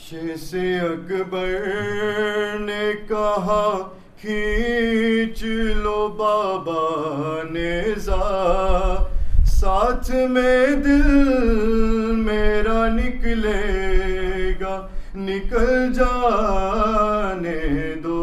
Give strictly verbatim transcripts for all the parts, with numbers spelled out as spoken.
سے اکبر نے کہا کھینچ لو بابا نیزا، ساتھ میں دل میرا نکلے گا، نکل جانے دو۔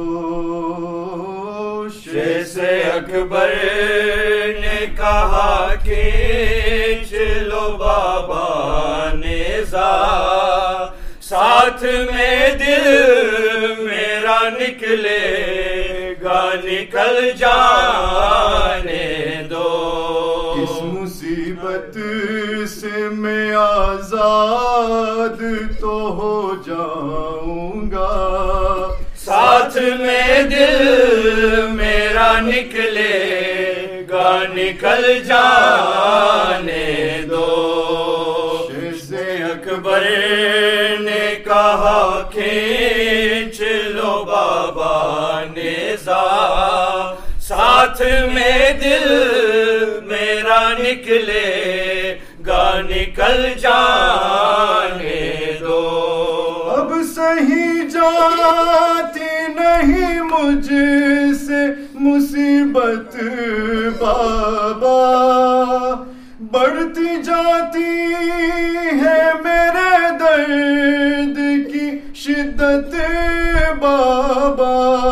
شیخ سے اکبر نے کہا کھینچ لو بابا نیزا، ساتھ میں دل میرا نکلے گا، نکل جانے دو۔ اس مصیبت سے میں آزاد تو ہو جاؤں گا، ساتھ میں دل میرا نکلے گا، نکل جانے دو۔ شیخ اکبر نے کہا کھینچ لو بابا نیزا، ساتھ میں دل میرا نکلے گا، نکل جانے دو۔ اب سہی جاتی نہیں مجھ سے مصیبت بابا، بڑھتی جاتی ہے میرے درد کی شدت بابا،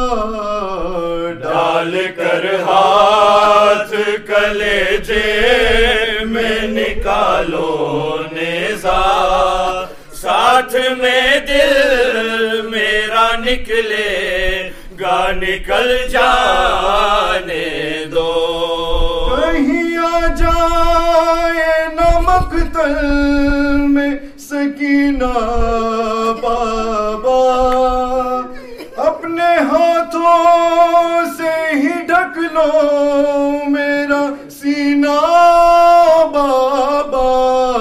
ڈال کر ہاتھ کلیجے میں نکالو نیزا، ساتھ میں دل میرا نکلے گا، نکل جانے دو۔ کہیں آ جائے نہ مقتل میں سکینہ بابا، اپنے ہاتھوں سے ہی ڈھک لو میرا سینہ بابا،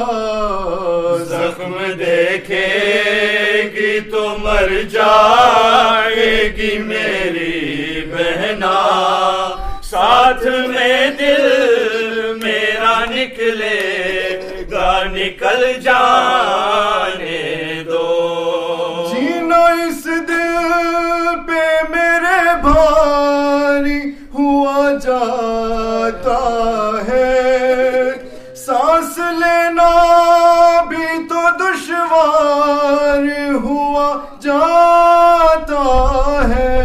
زخم دیکھے گی تو مر جائے گی میری بہنا، ساتھ میں دل میرا نکلے گا، نکل جانے دو۔ جینا اس دل پہ میرے بھاری ہوا جاتا ہے، سانس لینا بھی تو دشوار ہوا جاتا ہے،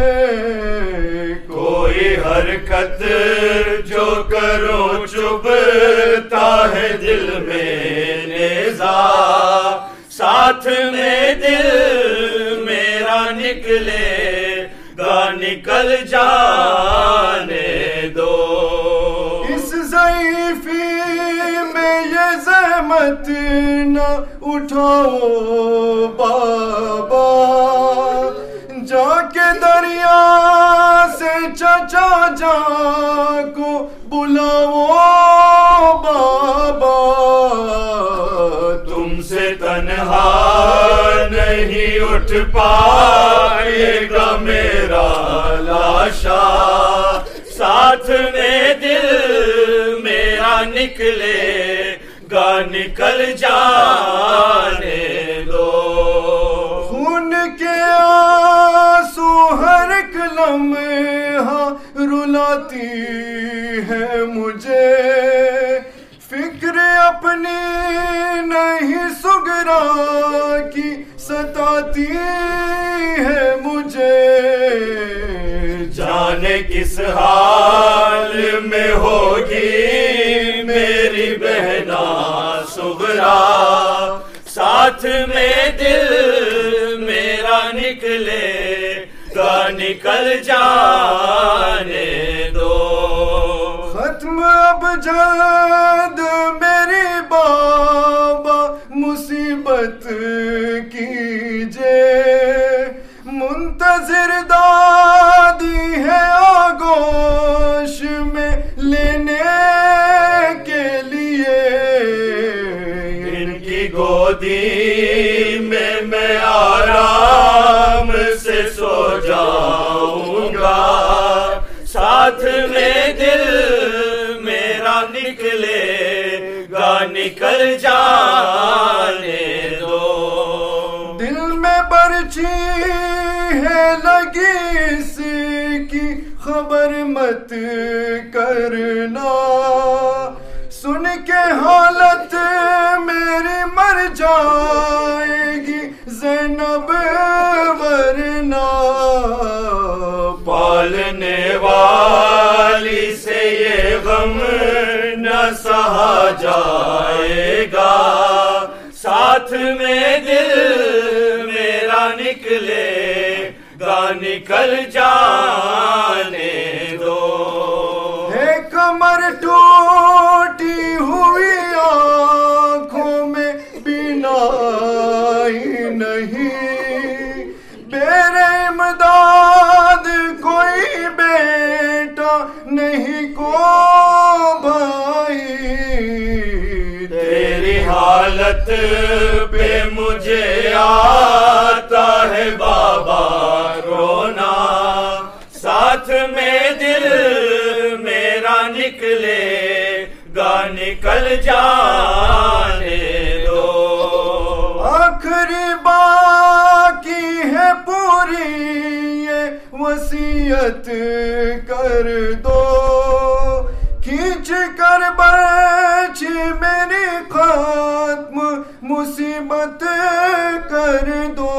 کوئی حرکت جو کرو چبھتا ہے دل میں نیزا، ساتھ میں دل میرا نکلے گا، نکل جانے دو۔ اس ضعیفی میں یہ زحمت نہ اٹھاؤ بابا، جا کے دریا سے چچا جان کو بلاؤ بابا، تم سے تنہا نہیں اٹھ پائے گا میرا لاشا، ساتھ میں دل میرا نکلے گا، نکل جانے دو۔ خون کے آنسو ہر ایک لمحہ رلاتی ہے مجھے، فکر اپنی نہیں سگرا کی ستاتی ہے مجھے، جانے کس حال میں ہوگی میری بہنا صغرا، ساتھ میں دل میرا نکلے گا، نکل جانے دو۔ ختم اب جلد میری بابا مصیبت کیجے، منتظر دادی ہے آغوش میں لینے کے لیے، ان کی گودی میں میں آرام سے سو جاؤں گا، ساتھ میں دل میرا نکلے گا، نکل جانے دو۔ دل میں میں برچھی ہے لگی اس کی خبر مت کرنا، سن کے حالت میری مر جائے گی زینب ورنہ، پالنے والی سے یہ غم نہ سہا جائے گا، ساتھ میں دل میرا نکلے گا نکل جانے دو، ہے کمر ٹوٹی ہوئی آنکھوں میں بینائی نہیں، میرے امداد کوئی بیٹا نہیں کو بھائی، تیری حالت پہ مجھے آتا ہے بابا رونا، ساتھ میں دل میرا نکلے گا نکل جانے دو، آخری باقی ہے پوری یہ وصیت کر دو، کھینچ کر برچ میری ختم مصیبت کر دو،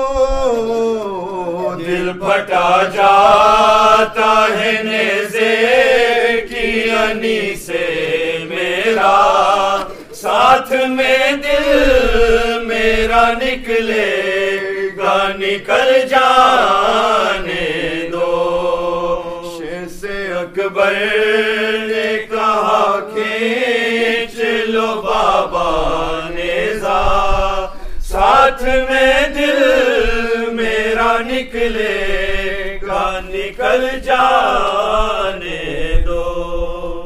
دل پھٹا جاتا ہے نیزے کی انی سے میرا، ساتھ میں دل میرا نکلے گا نکل جانے دو، شیر سے اکبر نے کہا کھینچ لو بابا نیزا، ساتھ میں دل میرا نکلے گا نکل جا